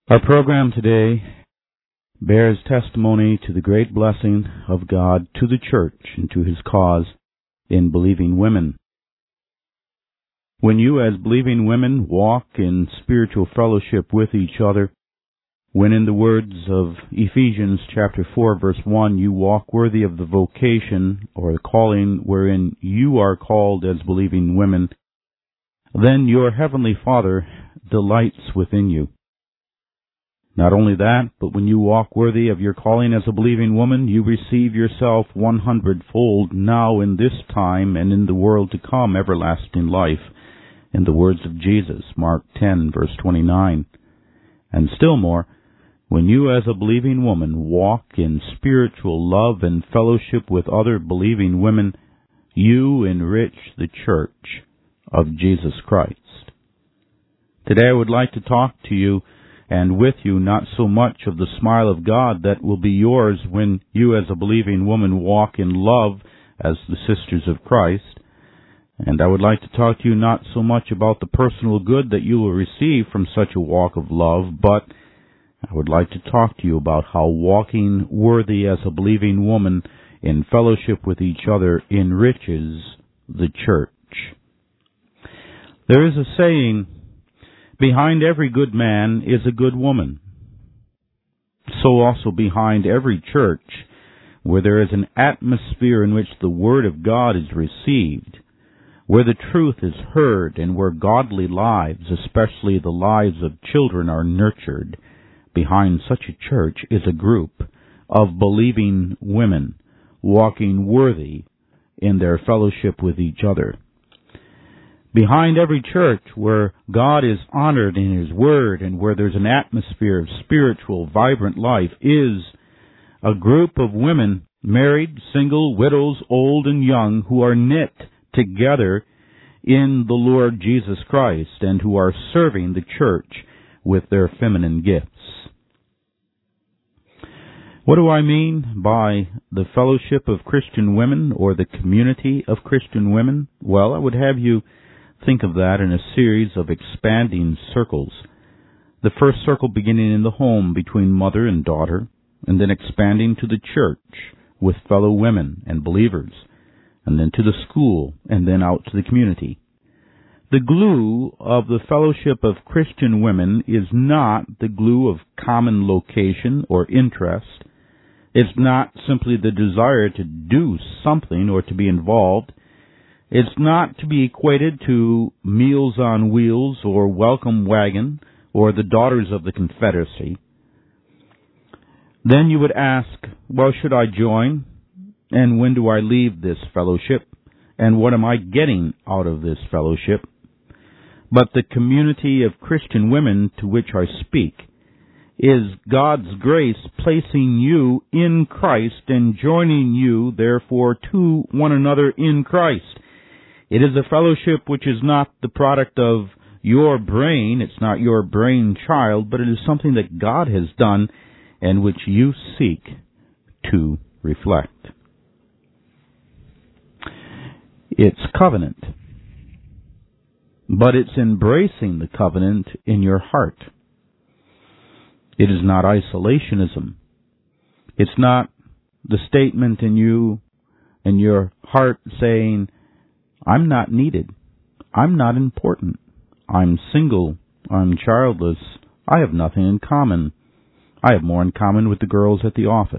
Our program today bears testimony to the great blessing of God to the church and to His cause in believing women. When you as believing women walk in spiritual fellowship with each other, when in the words of Ephesians chapter 4 verse 1, you walk worthy of the vocation or the calling wherein you are called as believing women, then your heavenly Father delights within you. Not only that, but when you walk worthy of your calling as a believing woman, you receive yourself 100-fold now in this time and in the world to come everlasting life, in the words of Jesus, Mark 10, verse 29. And still more, when you as a believing woman walk in spiritual love and fellowship with other believing women, you enrich the church of Jesus Christ. Today I would like to talk to you and with you not so much of the smile of God that will be yours when you as a believing woman walk in love as the sisters of Christ. And I would like to talk to you not so much about the personal good that you will receive from such a walk of love, but I would like to talk to you about how walking worthy as a believing woman in fellowship with each other enriches the church. There is a saying, behind every good man is a good woman. So also behind every church, where there is an atmosphere in which the Word of God is received, where the truth is heard, and where godly lives, especially the lives of children, are nurtured, behind such a church is a group of believing women walking worthy in their fellowship with each other. Behind every church where God is honored in His Word and where there's an atmosphere of spiritual, vibrant life is a group of women, married, single, widows, old and young, who are knit together in the Lord Jesus Christ and who are serving the church with their feminine gifts. What do I mean by the fellowship of Christian women or the community of Christian women? Well, I would have you think of that in a series of expanding circles. The first circle beginning in the home between mother and daughter, and then expanding to the church with fellow women and believers, and then to the school, and then out to the community. The glue of the fellowship of Christian women is not the glue of common location or interest. It's not simply the desire to do something or to be involved. It's not to be equated to Meals on Wheels or Welcome Wagon or the Daughters of the Confederacy. Then you would ask, well, should I join? And when do I leave this fellowship? And what am I getting out of this fellowship? But the community of Christian women to which I speak is God's grace placing you in Christ and joining you, therefore, to one another in Christ. It is a fellowship which is not the product of your brain, it's not your brainchild, but it is something that God has done and which you seek to reflect. It's covenant, but it's embracing the covenant in your heart. It is not isolationism. It's not the statement in you and your heart saying, I'm not needed. I'm not important. I'm single. I'm childless. I have nothing in common. I have more in common with the girls at the office.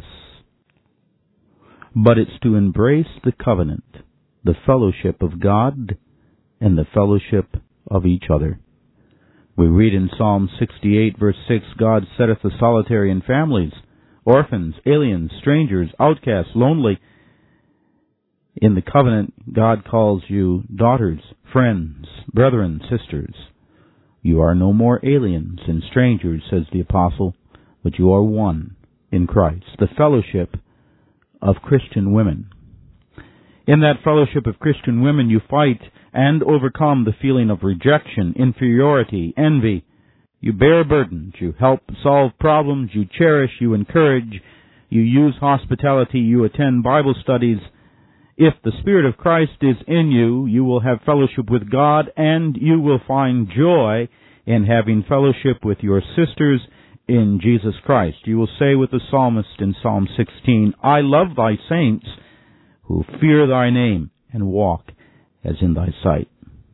But it's to embrace the covenant, the fellowship of God and the fellowship of each other. We read in Psalm 68, verse 6, God setteth the solitary in families, orphans, aliens, strangers, outcasts, lonely. In the covenant, God calls you daughters, friends, brethren, sisters. You are no more aliens and strangers, says the apostle, but you are one in Christ, the fellowship of Christian women. In that fellowship of Christian women, you fight and overcome the feeling of rejection, inferiority, envy. You bear burdens, you help solve problems, you cherish, you encourage, you use hospitality, you attend Bible studies. If the Spirit of Christ is in you, you will have fellowship with God, and you will find joy in having fellowship with your sisters in Jesus Christ. You will say with the psalmist in Psalm 16, I love thy saints who fear thy name and walk as in thy sight.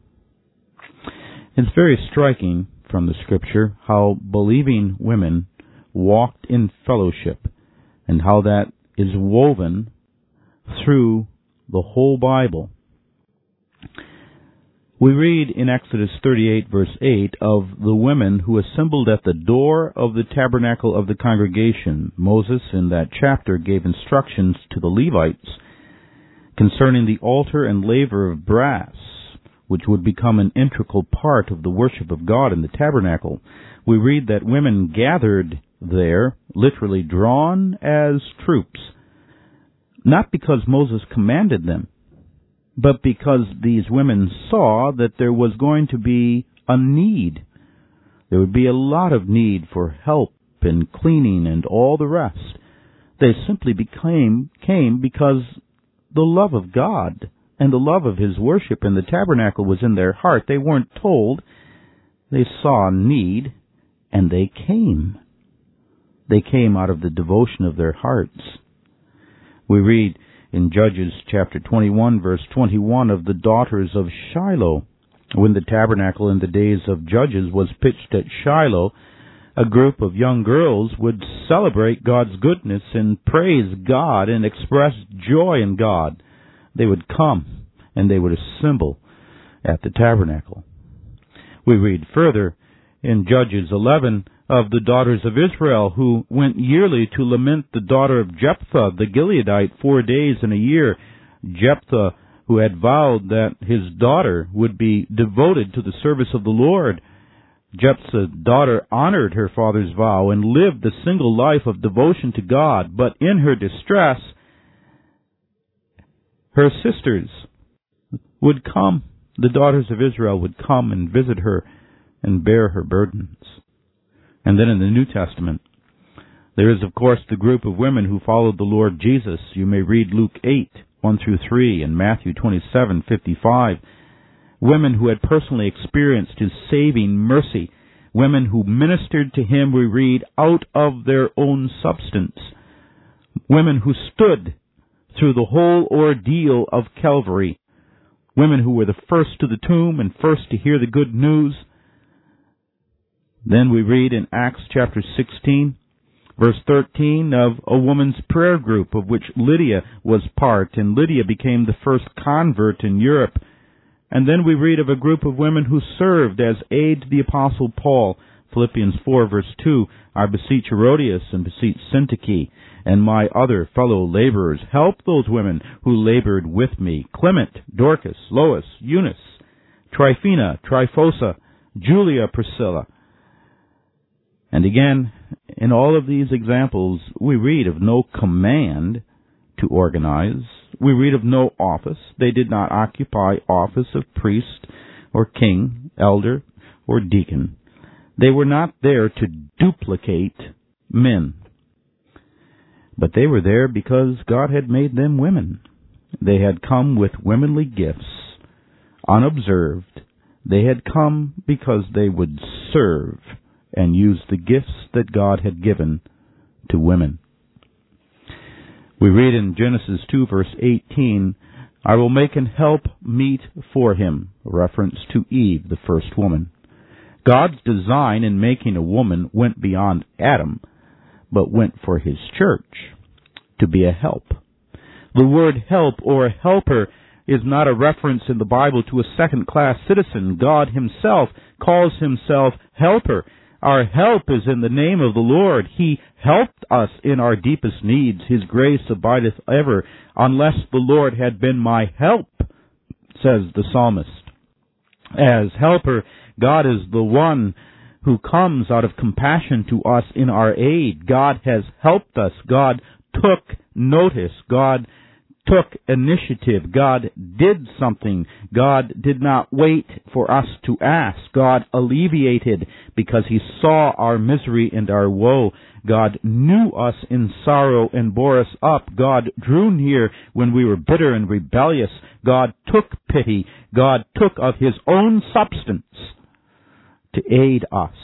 It's very striking from the Scripture how believing women walked in fellowship and how that is woven through the whole Bible. We read in Exodus 38, verse 8, of the women who assembled at the door of the tabernacle of the congregation. Moses, in that chapter, gave instructions to the Levites concerning the altar and laver of brass, which would become an integral part of the worship of God in the tabernacle. We read that women gathered there, literally drawn as troops, not because Moses commanded them, but because these women saw that there was going to be a need. There would be a lot of need for help and cleaning and all the rest. They simply came because the love of God and the love of His worship in the tabernacle was in their heart. They weren't told. They saw a need, and they came. They came out of the devotion of their hearts. We read in Judges chapter 21, verse 21, of the daughters of Shiloh. When the tabernacle in the days of Judges was pitched at Shiloh, a group of young girls would celebrate God's goodness and praise God and express joy in God. They would come and they would assemble at the tabernacle. We read further in Judges 11 of the daughters of Israel who went yearly to lament the daughter of Jephthah the Gileadite 4 days in a year. Jephthah, who had vowed that his daughter would be devoted to the service of the Lord. Jephthah's daughter honored her father's vow and lived the single life of devotion to God, but in her distress, her sisters would come, the daughters of Israel would come and visit her and bear her burdens. And then in the New Testament, there is, of course, the group of women who followed the Lord Jesus. You may read Luke 8, 1 through 3, and Matthew 27, 55. Women who had personally experienced His saving mercy. Women who ministered to Him, we read, out of their own substance. Women who stood through the whole ordeal of Calvary. Women who were the first to the tomb and first to hear the good news. Then we read in Acts chapter 16, verse 13, of a woman's prayer group of which Lydia was part, and Lydia became the first convert in Europe. And then we read of a group of women who served as aid to the Apostle Paul. Philippians 4, verse 2, I beseech Herodias and beseech Syntyche and my other fellow laborers. Help those women who labored with me. Clement, Dorcas, Lois, Eunice, Tryphena, Tryphosa, Julia, Priscilla. And again, in all of these examples, we read of no command to organize. We read of no office. They did not occupy office of priest or king, elder, or deacon. They were not there to duplicate men. But they were there because God had made them women. They had come with womanly gifts, unobserved. They had come because they would serve and use the gifts that God had given to women. We read in Genesis 2, verse 18, I will make an help meet for him, a reference to Eve, the first woman. God's design in making a woman went beyond Adam, but went for His church to be a help. The word help or helper is not a reference in the Bible to a second-class citizen. God Himself calls Himself helper. Our help is in the name of the Lord. He helped us in our deepest needs. His grace abideth ever. Unless the Lord had been my help, says the psalmist. As helper, God is the one who comes out of compassion to us in our aid. God has helped us. God took notice. God took initiative. God did something. God did not wait for us to ask. God alleviated because He saw our misery and our woe. God knew us in sorrow and bore us up. God drew near when we were bitter and rebellious. God took pity. God took of His own substance to aid us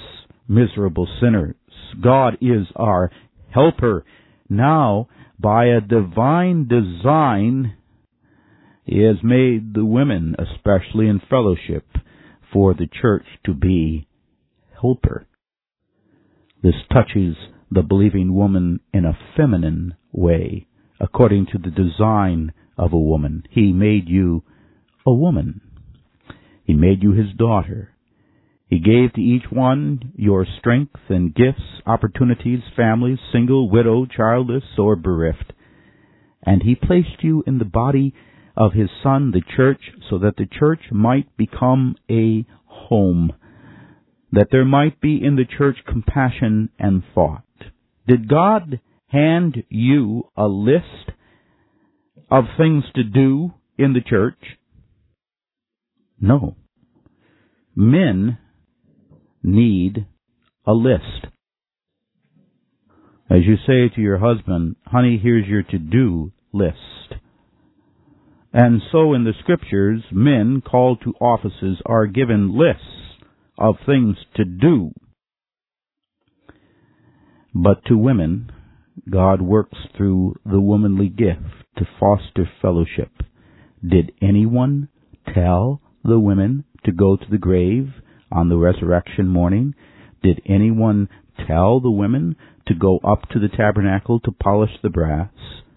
miserable sinners. God is our helper. Now, by a divine design, He has made the women, especially in fellowship, for the church to be helper. This touches the believing woman in a feminine way, according to the design of a woman. He made you a woman. He made you His daughter. He gave to each one your strength and gifts, opportunities, families, single, widow, childless, or bereft. And He placed you in the body of His Son, the church, so that the church might become a home, that there might be in the church compassion and thought. Did God hand you a list of things to do in the church? No. Men need a list. As you say to your husband, honey, here's your to-do list. And so in the Scriptures, men called to offices are given lists of things to do. But to women, God works through the womanly gift to foster fellowship. Did anyone tell the women to go to the grave on the resurrection morning? Did anyone tell the women to go up to the tabernacle to polish the brass?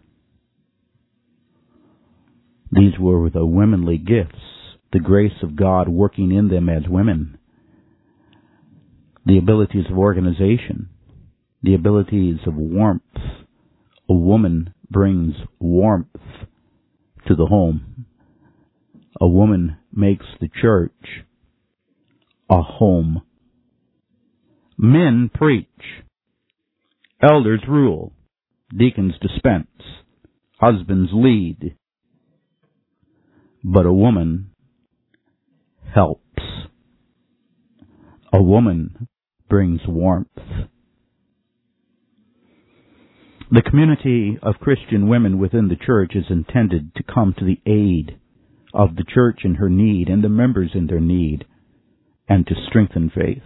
These were the womanly gifts, the grace of God working in them as women, the abilities of organization, the abilities of warmth. A woman brings warmth to the home. A woman makes the church a home. Men preach. Elders rule. Deacons dispense. Husbands lead. But a woman helps. A woman brings warmth. The community of Christian women within the church is intended to come to the aid of the church in her need and the members in their need, and to strengthen faith.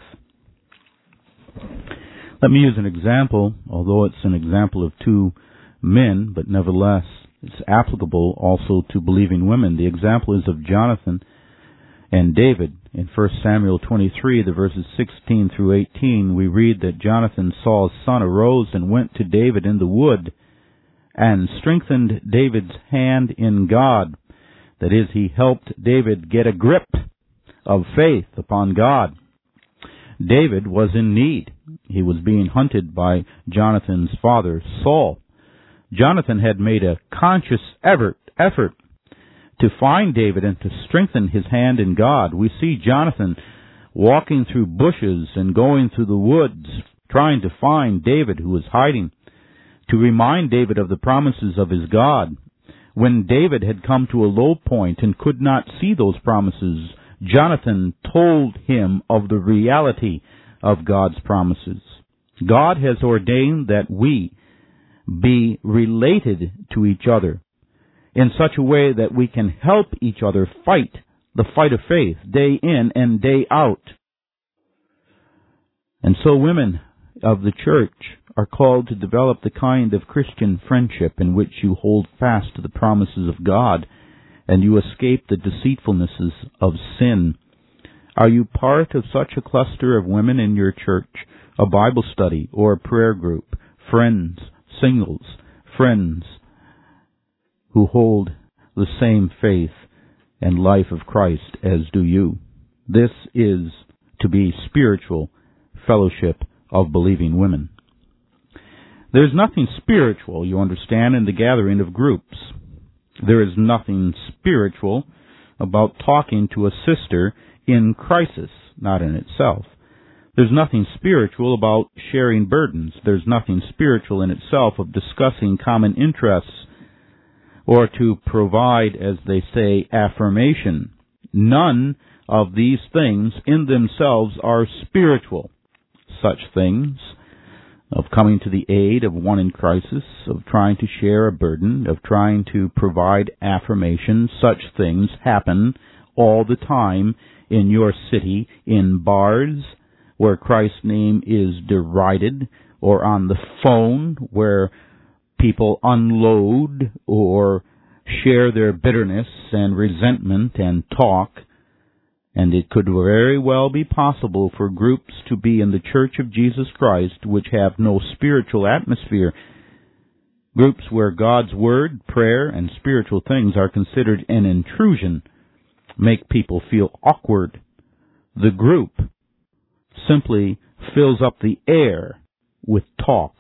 Let me use an example, although it's an example of two men, but nevertheless it's applicable also to believing women. The example is of Jonathan and David. In 1 Samuel 23, the verses 16 through 18, we read that Jonathan, Saul's son, arose and went to David in the wood and strengthened David's hand in God. That is, he helped David get a grip of faith upon God. David was in need. He was being hunted by Jonathan's father, Saul. Jonathan had made a conscious effort to find David and to strengthen his hand in God. We see Jonathan walking through bushes and going through the woods, trying to find David who was hiding, to remind David of the promises of his God. When David had come to a low point and could not see those promises, Jonathan told him of the reality of God's promises. God has ordained that we be related to each other in such a way that we can help each other fight the fight of faith day in and day out. And so women of the church are called to develop the kind of Christian friendship in which you hold fast to the promises of God and you escape the deceitfulnesses of sin. Are you part of such a cluster of women in your church, a Bible study or a prayer group, friends, singles, friends who hold the same faith and life of Christ as do you? This is to be spiritual fellowship of believing women. There's nothing spiritual, you understand, in the gathering of groups. There is nothing spiritual about talking to a sister in crisis, not in itself. There's nothing spiritual about sharing burdens. There's nothing spiritual in itself of discussing common interests or to provide, as they say, affirmation. None of these things in themselves are spiritual. Such things of coming to the aid of one in crisis, of trying to share a burden, of trying to provide affirmation, such things happen all the time in your city, in bars, where Christ's name is derided, or on the phone where people unload or share their bitterness and resentment and talk. And it could very well be possible for groups to be in the Church of Jesus Christ which have no spiritual atmosphere. Groups where God's Word, prayer, and spiritual things are considered an intrusion make people feel awkward. The group simply fills up the air with talk.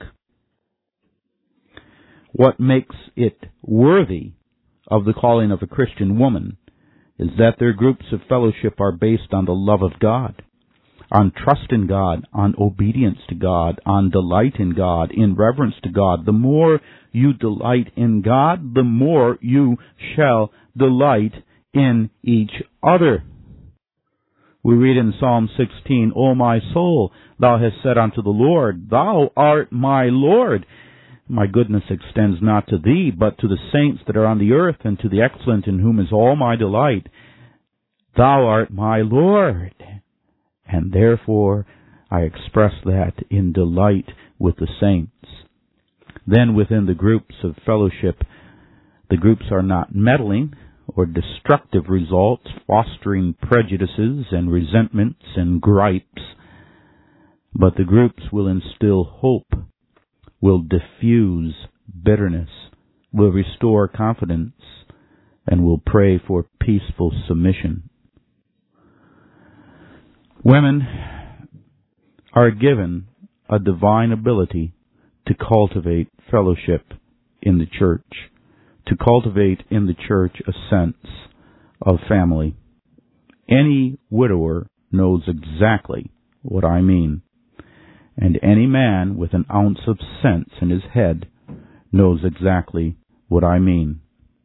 What makes it worthy of the calling of a Christian woman is that their groups of fellowship are based on the love of God, on trust in God, on obedience to God, on delight in God, in reverence to God. The more you delight in God, the more you shall delight in each other. We read in Psalm 16, O my soul, thou hast said unto the Lord, Thou art my Lord. My goodness extends not to thee, but to the saints that are on the earth, and to the excellent in whom is all my delight. Thou art my Lord. And therefore I express that in delight with the saints. Then within the groups of fellowship, the groups are not meddling or destructive results, fostering prejudices and resentments and gripes, but the groups will instill hope, will diffuse bitterness, will restore confidence, and will pray for peaceful submission. Women are given a divine ability to cultivate fellowship in the church, to cultivate in the church a sense of family. Any widower knows exactly what I mean. And any man with an ounce of sense in his head knows exactly what I mean.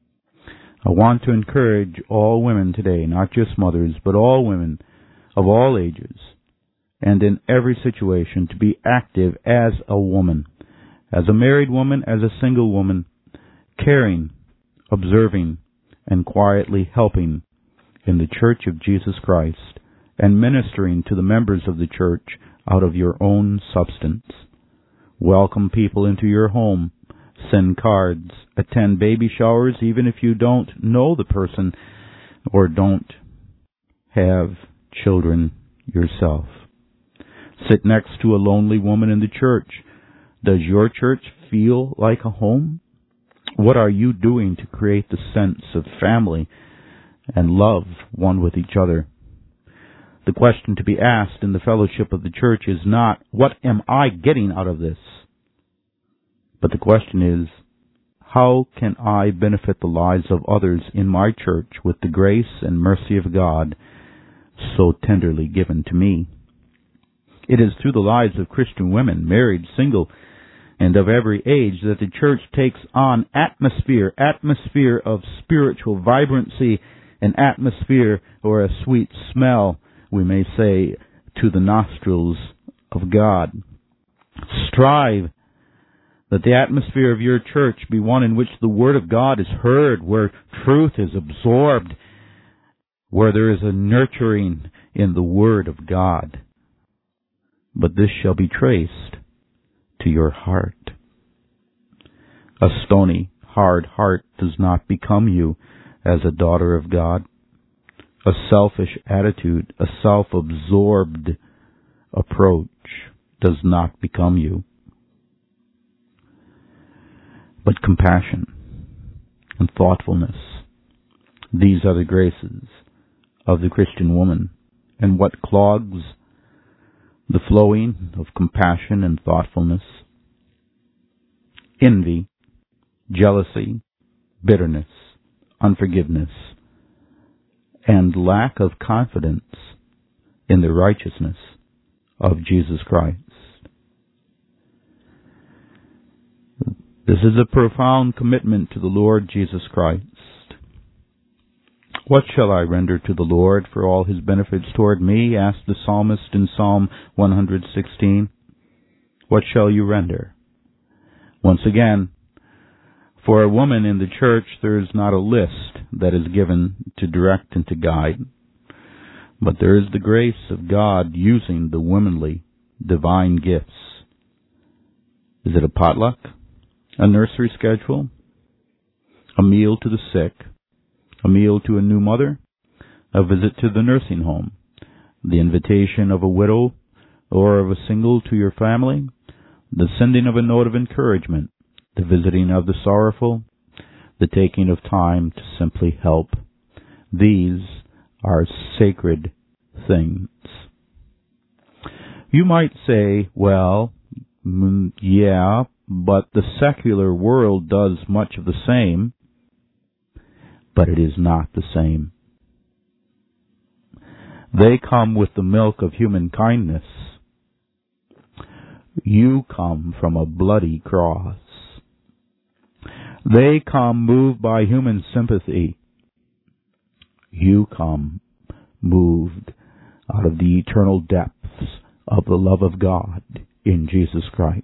I want to encourage all women today, not just mothers, but all women of all ages, and in every situation, to be active as a woman, as a married woman, as a single woman, caring, observing, and quietly helping in the Church of Jesus Christ, and ministering to the members of the church out of your own substance. Welcome people into your home. Send cards. Attend baby showers even if you don't know the person or don't have children yourself. Sit next to a lonely woman in the church. Does your church feel like a home? What are you doing to create the sense of family and love one with each other? The question to be asked in the fellowship of the church is not, what am I getting out of this? But the question is, how can I benefit the lives of others in my church with the grace and mercy of God so tenderly given to me? It is through the lives of Christian women, married, single, and of every age, that the church takes on atmosphere of spiritual vibrancy, an atmosphere or a sweet smell, we may say, to the nostrils of God. Strive that the atmosphere of your church be one in which the Word of God is heard, where truth is absorbed, where there is a nurturing in the Word of God. But this shall be traced to your heart. A stony, hard heart does not become you as a daughter of God. A selfish attitude, a self-absorbed approach does not become you. But compassion and thoughtfulness, these are the graces of the Christian woman. And what clogs the flowing of compassion and thoughtfulness? Envy, jealousy, bitterness, unforgiveness, and lack of confidence in the righteousness of Jesus Christ. This is a profound commitment to the Lord Jesus Christ. What shall I render to the Lord for all his benefits toward me? Asked the psalmist in Psalm 116. What shall you render? Once again, for a woman in the church, there is not a list that is given to direct and to guide. But there is the grace of God using the womanly divine gifts. Is it a potluck? A nursery schedule? A meal to the sick? A meal to a new mother? A visit to the nursing home? The invitation of a widow or of a single to your family? The sending of a note of encouragement? The visiting of the sorrowful? The taking of time to simply help? These are sacred things. You might say, well, yeah, but the secular world does much of the same. But it is not the same. They come with the milk of human kindness. You come from a bloody cross. They come moved by human sympathy. You come moved out of the eternal depths of the love of God in Jesus Christ.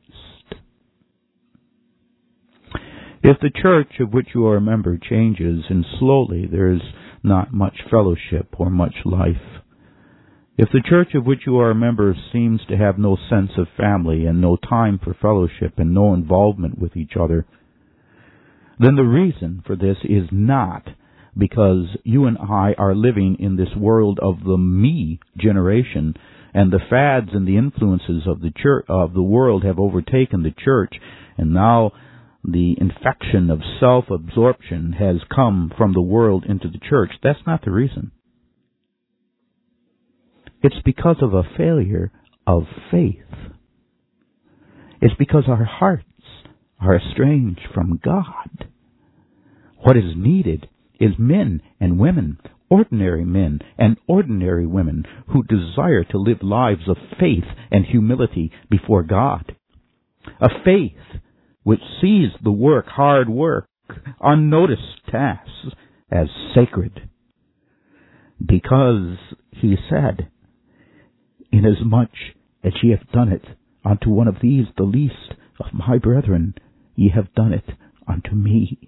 If the church of which you are a member changes, and slowly there is not much fellowship or much life, if the church of which you are a member seems to have no sense of family and no time for fellowship and no involvement with each other, then the reason for this is not because you and I are living in this world of the me generation, and the fads and the influences of the church of the world have overtaken the church, and now the infection of self-absorption has come from the world into the church. That's not the reason. It's because of a failure of faith. It's because our hearts are estranged from God. What is needed is men and women, ordinary men and ordinary women, who desire to live lives of faith and humility before God. A faith which sees the work, hard work, unnoticed tasks as sacred. Because he said, "Inasmuch as ye have done it unto one of these, the least of my brethren, ye have done it unto me."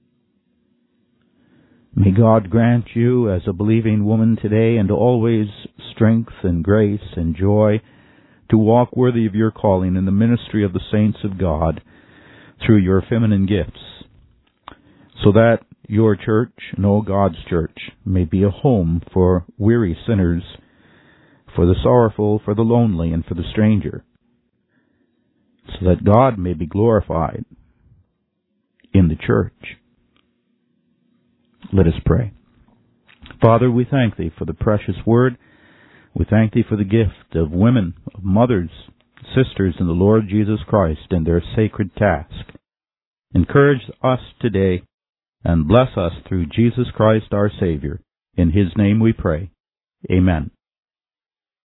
May God grant you, as a believing woman today and always, strength and grace and joy to walk worthy of your calling in the ministry of the saints of God through your feminine gifts, so that your church, no, God's church, may be a home for weary sinners, for the sorrowful, for the lonely, and for the stranger, so that God may be glorified in the church. Let us pray. Father, we thank Thee for the precious word. We thank Thee for the gift of women, of mothers, sisters in the Lord Jesus Christ and their sacred task. Encourage us today and bless us through Jesus Christ our Savior. In His name we pray. Amen.